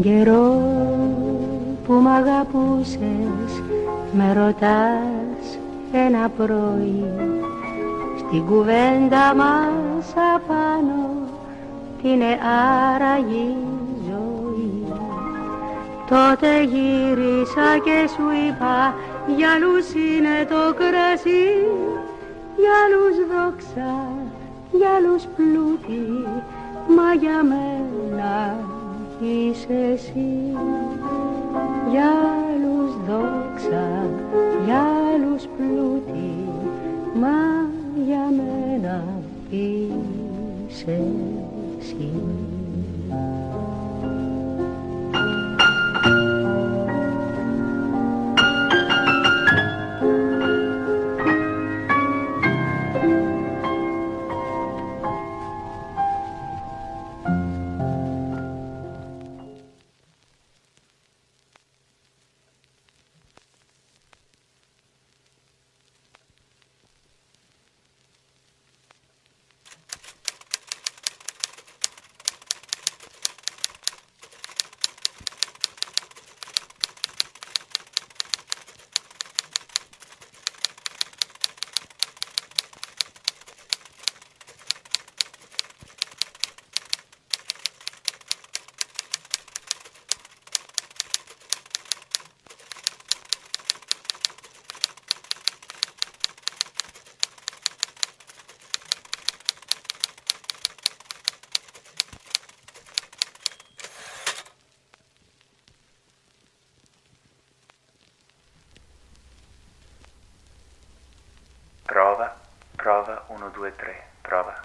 καιρό που μ' αγαπούσες με ρωτάς ένα πρωί στην κουβέντα μας απάνω τι είναι άραγε η ζωή. Τότε γύρισα και σου είπα για άλλους είναι το κρασί, για άλλους δόξα, για άλλους πλούτη, μα για μένα είσαι εσύ. Για άλλους δόξα, για άλλους πλούτη, μα για μένα είσαι εσύ. Prova, prova, 1, 2, 3, prova.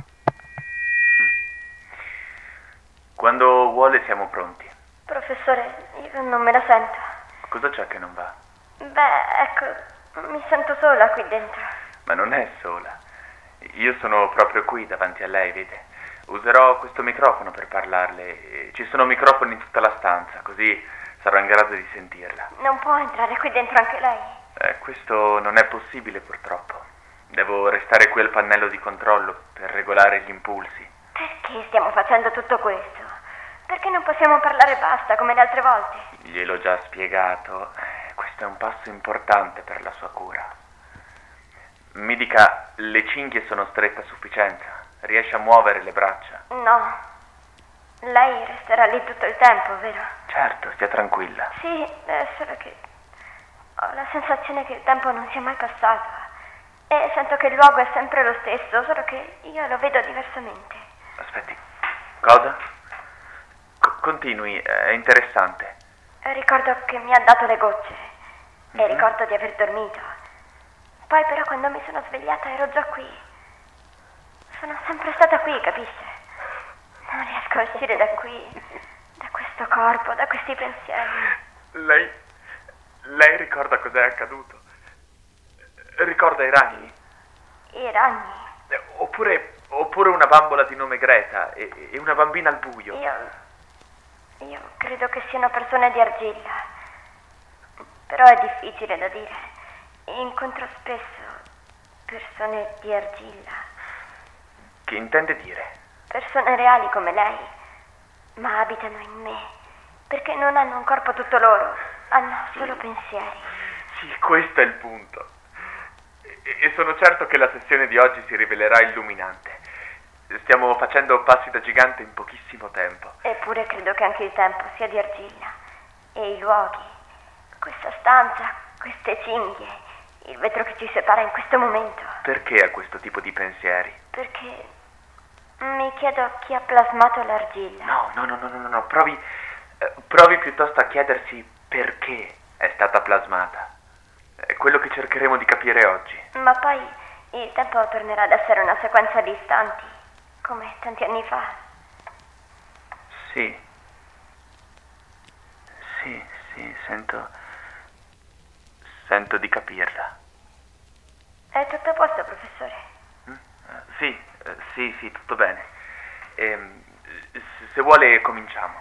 Quando vuole siamo pronti. Professore, io non me la sento. Cosa c'è che non va? Beh, ecco, mi sento sola qui dentro. Ma non è sola. Io sono proprio qui davanti a lei, vede. Userò questo microfono per parlarle. Ci sono microfoni in tutta la stanza, così sarò in grado di sentirla. Non può entrare qui dentro anche lei? Questo non è possibile purtroppo. Devo restare qui al pannello di controllo per regolare gli impulsi. Perché stiamo facendo tutto questo? Perché non possiamo parlare basta come le altre volte? Gliel'ho già spiegato. Questo è un passo importante per la sua cura. Mi dica, le cinghie sono strette a sufficienza? Riesce a muovere le braccia? No. Lei resterà lì tutto il tempo, vero? Certo, stia tranquilla. Sì, è solo che ho la sensazione che il tempo non sia mai passato e sento che il luogo è sempre lo stesso, solo che io lo vedo diversamente. Aspetti, cosa? Continui, è interessante. Ricordo che mi ha dato le gocce e ricordo di aver dormito. Poi però quando mi sono svegliata ero già qui. Sono sempre stata qui, capisce? Non riesco a uscire da qui, da questo corpo, da questi pensieri. Lei ricorda cos'è accaduto? Ricorda i ragni? I ragni? Oppure una bambola di nome Greta e una bambina al buio. Io credo che siano persone di argilla. Però è difficile da dire. Incontro spesso persone di argilla. Che intende dire? Persone reali come lei, ma abitano in me, perché non hanno un corpo tutto loro, hanno solo pensieri. Sì, questo è il punto. E sono certo che la sessione di oggi si rivelerà illuminante. Stiamo facendo passi da gigante in pochissimo tempo. Eppure credo che anche il tempo sia di argilla. E i luoghi, questa stanza, queste cinghie, il vetro che ci separa in questo momento. Perché ha questo tipo di pensieri? Perché mi chiedo chi ha plasmato l'argilla. No. Provi piuttosto a chiedersi perché è stata plasmata. È quello che cercheremo di capire oggi. Ma poi il tempo tornerà ad essere una sequenza di istanti, come tanti anni fa. Sì, sento di capirla. È tutto a posto, professore? Sì, tutto bene. Se vuole cominciamo.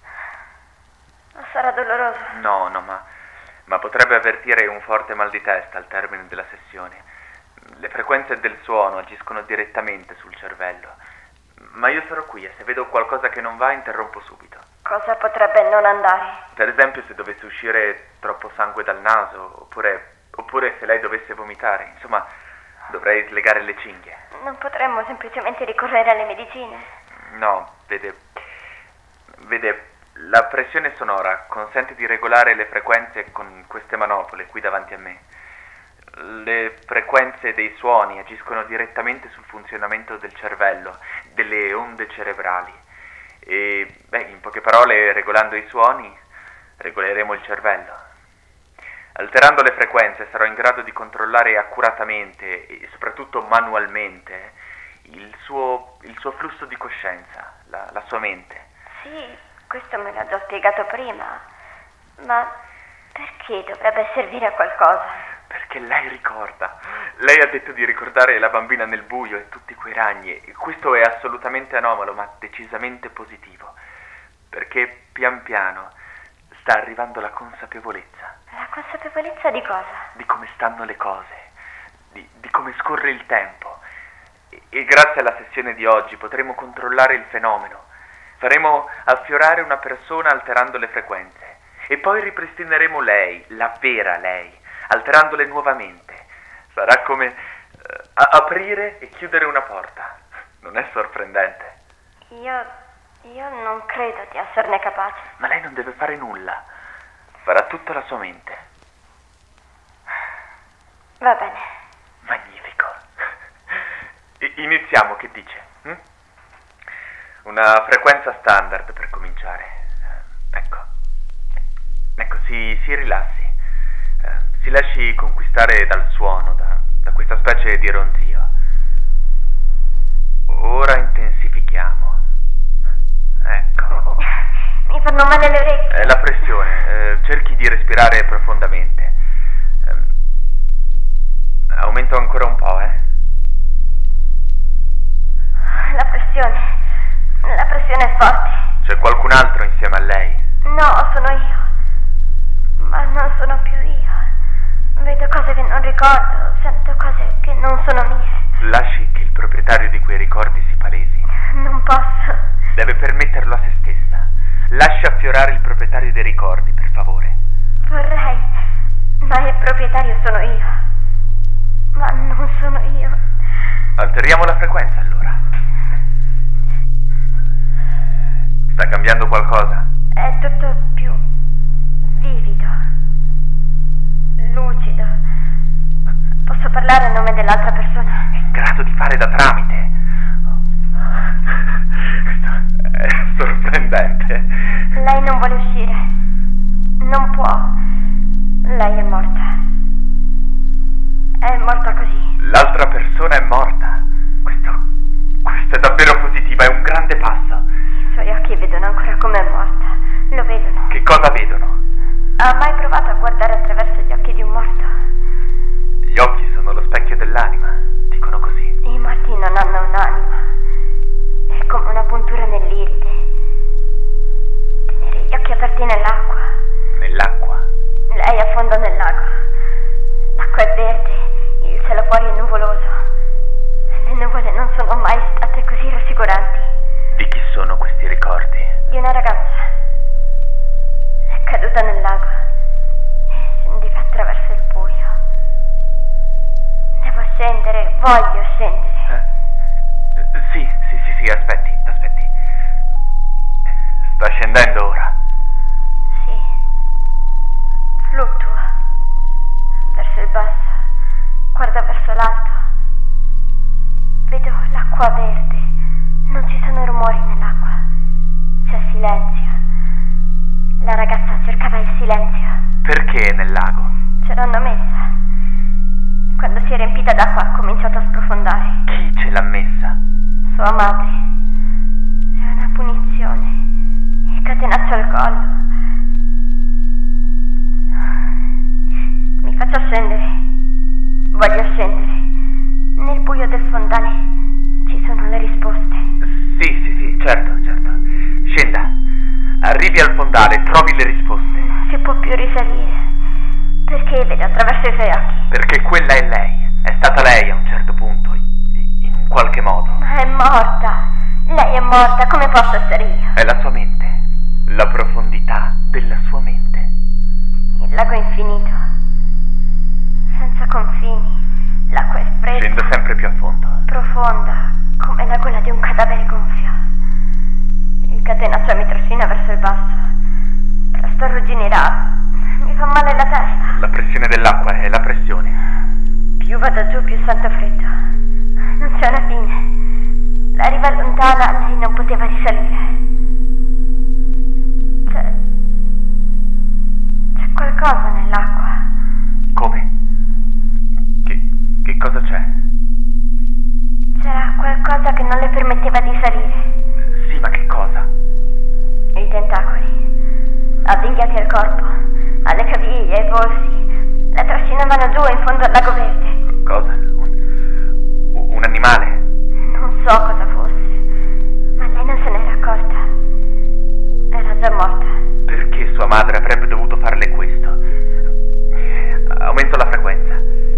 Sarà doloroso? No, ma potrebbe avvertire un forte mal di testa al termine della sessione. Le frequenze del suono agiscono direttamente sul cervello. Ma io sarò qui e se vedo qualcosa che non va interrompo subito. Cosa potrebbe non andare? Per esempio se dovesse uscire troppo sangue dal naso, oppure se lei dovesse vomitare. Insomma, dovrei slegare le cinghie. Non potremmo semplicemente ricorrere alle medicine? No, vede, la pressione sonora consente di regolare le frequenze con queste manopole qui davanti a me. Le frequenze dei suoni agiscono direttamente sul funzionamento del cervello, delle onde cerebrali. E, in poche parole, regolando i suoni, regoleremo il cervello. Alterando le frequenze sarò in grado di controllare accuratamente e soprattutto manualmente il suo flusso di coscienza, la sua mente. Sì, questo me l'ha già spiegato prima, ma perché dovrebbe servire a qualcosa? Perché lei ricorda. Lei ha detto di ricordare la bambina nel buio e tutti quei ragni. E questo è assolutamente anomalo, ma decisamente positivo. Perché pian piano sta arrivando la consapevolezza. La consapevolezza di cosa? Di come stanno le cose, di come scorre il tempo. E grazie alla sessione di oggi potremo controllare il fenomeno. Faremo affiorare una persona alterando le frequenze. E poi ripristineremo lei, la vera lei, alterandole nuovamente. Sarà come aprire e chiudere una porta. Non è sorprendente? Io non credo di esserne capace. Ma lei non deve fare nulla. Farà tutto la sua mente. Va bene. Magnifico. Iniziamo, che dice? Una frequenza standard per cominciare. Ecco, si rilassi. Si lasci conquistare dal suono, da questa specie di ronzio. Ora intensifichiamo. Ecco. Mi fanno male le orecchie. La pressione. Cerchi di respirare profondamente. Aumento ancora un po', La pressione è forte. C'è qualcun altro insieme a lei? No, sono io. Ma non sono più io. Vedo cose che non ricordo, sento cose che non sono mie. Lasci che il proprietario di quei ricordi si palesi. Non posso. Deve permetterlo a se stessa. Lascia affiorare il proprietario dei ricordi, per favore. Vorrei, ma il proprietario sono io. Ma non sono io. Alteriamo la frequenza, allora. Sta cambiando qualcosa? È tutto più vivido, lucido. Posso parlare a nome dell'altra persona? È in grado di fare da tramite. Questo è sorprendente. Lei non vuole uscire. Non può. Lei è morta. È morta così. L'altra persona è morta. Questo è davvero positivo, è un grande passo. I suoi occhi vedono ancora come è morta. Lo vedono. Che cosa vedono? Ha mai provato a guardare attraverso gli occhi di un morto? Gli occhi sono lo specchio dell'anima, dicono così. I morti non hanno un'anima. È come una puntura nell'iride. Tenere gli occhi aperti nell'acqua. Nell'acqua? Lei affonda nel lago. L'acqua è verde, il cielo fuori è nuvoloso. Le nuvole non sono mai state così rassicuranti. Di chi sono questi ricordi? Di una ragazza. È caduta nel lago e scendeva attraverso il buio. Devo scendere, voglio scendere. Sì, aspetti. Sta scendendo ora. Sì. Fluttua verso il basso, guarda verso l'alto. Vedo l'acqua verde, non ci sono rumori nell'acqua, c'è silenzio. La ragazza cercava il silenzio. Perché nel lago? Ce l'hanno messa. Quando si è riempita d'acqua ha cominciato a sprofondare. Chi ce l'ha messa? Sua madre. È una punizione. Il catenaccio al collo. Mi faccio scendere. Voglio scendere. Nel buio del fondale ci sono le risposte. Sì, certo. Scenda. Arrivi al fondale, trovi le risposte. Non si può più risalire. Perché vede attraverso i suoi occhi? Perché quella è lei. È stata lei a un certo punto, in qualche modo. Ma è morta. Lei è morta, come posso essere io? È la sua mente. La della sua mente. Il lago è infinito, senza confini, l'acqua è fredda. Scendo sempre più a fondo. Profonda, come la gola di un cadavere gonfio. Il catenaccio mi trascina verso il basso. Presto arrugginirà. Mi fa male la testa. La pressione dell'acqua è la pressione. Più vado giù, più sento freddo. Non c'è una fine. La riva lontana, lei non poteva risalire. C'è qualcosa nell'acqua. Come? Che cosa c'è? C'era qualcosa che non le permetteva di salire. Sì, ma che cosa? I tentacoli, avvinghiati al corpo, alle caviglie, ai polsi, la trascinavano giù in fondo al lago verde. Cosa? Un animale? Non so cosa fosse, ma lei non se n'era accorta. Era già morta. Perché sua madre avrebbe dovuto farle questo? Aumento la frequenza.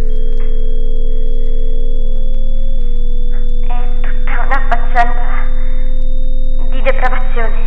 È tutta una faccenda di depravazione.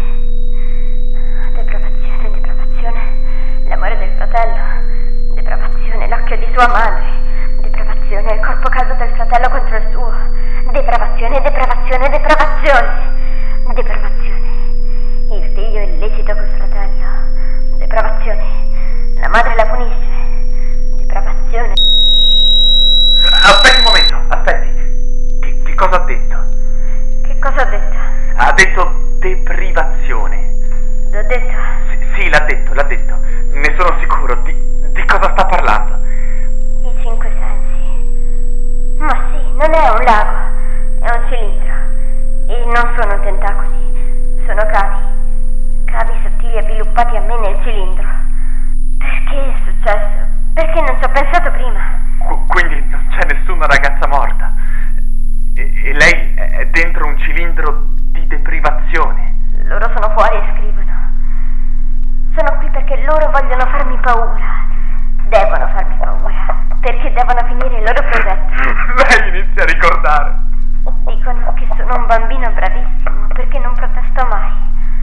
Depravazione, l'amore del fratello. Depravazione, l'occhio di sua madre. Depravazione, il corpo caldo del fratello contro il suo. Depravazione, depravazione, depravazione. Depravazione, il figlio illecito col fratello. Depravazione, la madre la punisce. Depravazione. Aspetti un momento, aspetti. Che cosa ha detto? Che cosa ho detto? Ha detto deprivazione. L'ho detto? Sì, l'ha detto. Ne sono sicuro. Di cosa sta parlando? I cinque sensi. Ma sì, non è un lago, è un cilindro. E non sono tentacoli, sono cavi. Cavi sottili avviluppati a me nel cilindro. Perché è successo? Perché non ci ho pensato prima? Quindi non c'è nessuna ragazza morta. E lei è dentro un cilindro di deprivazione. Loro sono fuori e scrivono. Sono qui perché loro vogliono farmi paura. Devono farmi paura. Perché devono finire il loro progetto. Lei inizia a ricordare. Dicono che sono un bambino bravissimo perché non protesto mai.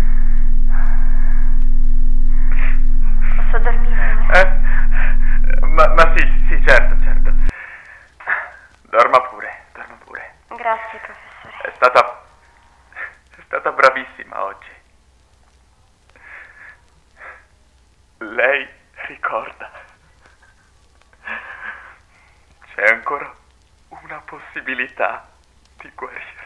Posso dormire ora? Ma sì, certo. Dorma pure. Grazie, professore. È stata bravissima oggi. Lei ricorda. C'è ancora una possibilità di guarire.